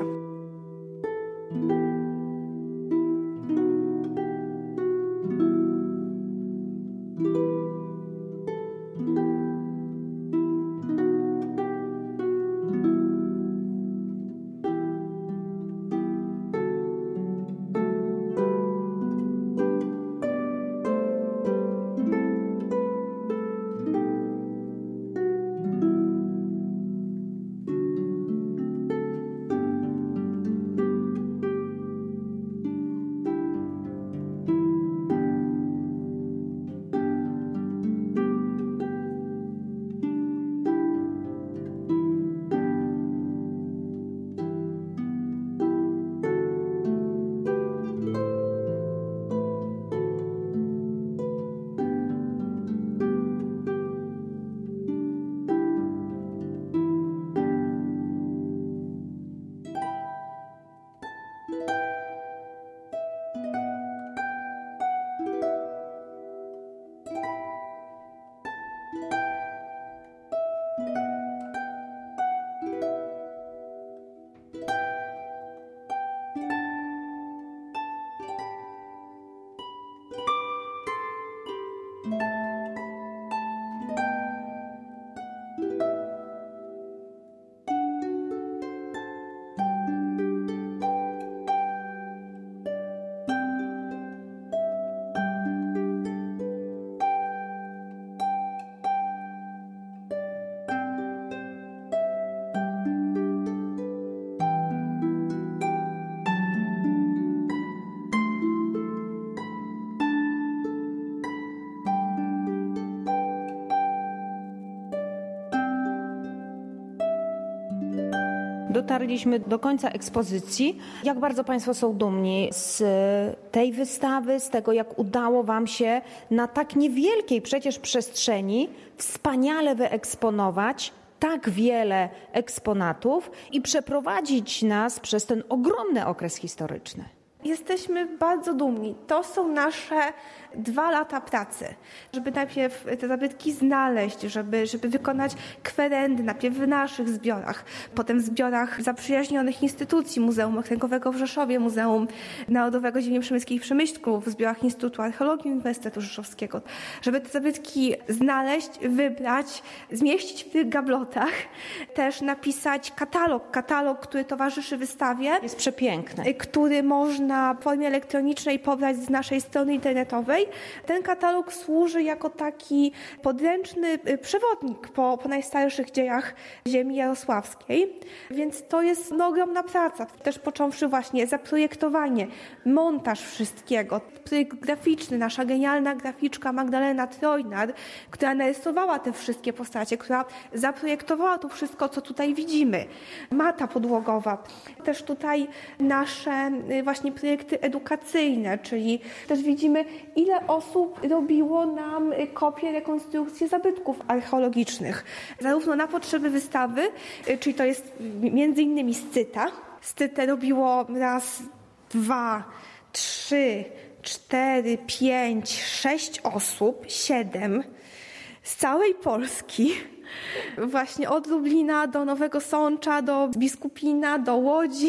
dotarliśmy do końca ekspozycji. Jak bardzo Państwo są dumni z tej wystawy, z tego, jak udało Wam się na tak niewielkiej przecież przestrzeni wspaniale wyeksponować tak wiele eksponatów i przeprowadzić nas przez ten ogromny okres historyczny. Jesteśmy bardzo dumni. To są nasze dwa lata pracy, żeby najpierw te zabytki znaleźć, żeby, żeby wykonać kwerendy, najpierw w naszych zbiorach, potem w zbiorach zaprzyjaźnionych instytucji, Muzeum Okręgowego w Rzeszowie, Muzeum Narodowego Ziemi Przemyskiej w Przemyślu, w zbiorach Instytutu Archeologii Uniwersytetu Rzeszowskiego, żeby te zabytki znaleźć, wybrać, zmieścić w tych gablotach, też napisać katalog, katalog, który towarzyszy wystawie. Jest przepiękny. Który można w formie elektronicznej pobrać z naszej strony internetowej. Ten katalog służy jako taki podręczny przewodnik po, po najstarszych dziejach ziemi jarosławskiej, więc to jest no, ogromna praca. Też począwszy właśnie zaprojektowanie, montaż wszystkiego, projekt graficzny, nasza genialna graficzka Magdalena Trojnar, która narysowała te wszystkie postacie, która zaprojektowała to wszystko, co tutaj widzimy. Mata podłogowa. Też tutaj nasze właśnie projekty edukacyjne, czyli też widzimy, ile osób robiło nam kopie, rekonstrukcje zabytków archeologicznych. Zarówno na potrzeby wystawy, czyli to jest między innymi Scyta. Scytę robiło raz, dwa, trzy, cztery, pięć, sześć osób, siedem z całej Polski. Właśnie od Lublina do Nowego Sącza, do Biskupina, do Łodzi,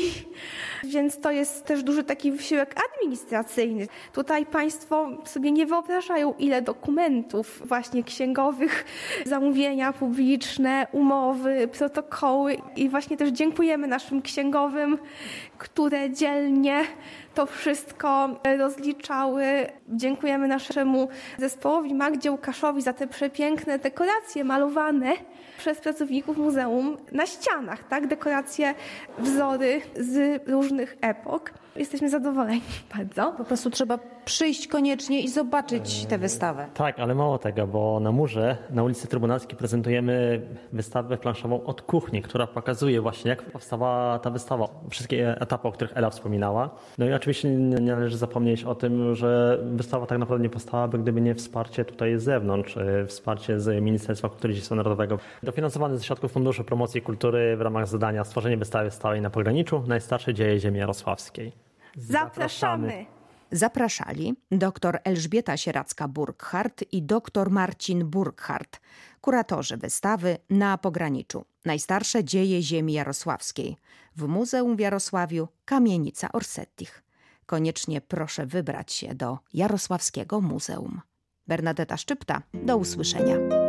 więc to jest też duży taki wysiłek administracyjny. Tutaj Państwo sobie nie wyobrażają, ile dokumentów właśnie księgowych, zamówienia publiczne, umowy, protokoły i właśnie też dziękujemy naszym księgowym, które dzielnie to wszystko rozliczały. Dziękujemy naszemu zespołowi Magdzie Łukaszowi za te przepiękne dekoracje malowane przez pracowników muzeum na ścianach, tak? Dekoracje, wzory z różnych epok. Jesteśmy zadowoleni bardzo. Po prostu trzeba przyjść koniecznie i zobaczyć tę wystawę. Tak, ale mało tego, bo na murze na ulicy Trybunalskiej prezentujemy wystawę planszową od kuchni, która pokazuje właśnie, jak powstała ta wystawa. Wszystkie etapy, o których Ela wspominała. No i oczywiście nie należy zapomnieć o tym, że wystawa tak naprawdę nie powstałaby, gdyby nie wsparcie tutaj z zewnątrz, wsparcie z Ministerstwa Kultury i Dziedzictwa Narodowego. Dofinansowane ze środków Funduszu Promocji Kultury w ramach zadania stworzenie wystawy stałej na pograniczu Najstarsze dzieje ziemi jarosławskiej. Zapraszamy! Zapraszali dr Elżbieta Sieracka-Burkhardt i dr Marcin Burkhardt, kuratorzy wystawy Na pograniczu Najstarsze dzieje ziemi jarosławskiej w Muzeum w Jarosławiu Kamienica Orsettich. Koniecznie proszę wybrać się do Jarosławskiego Muzeum. Bernadeta Szczypta, do usłyszenia.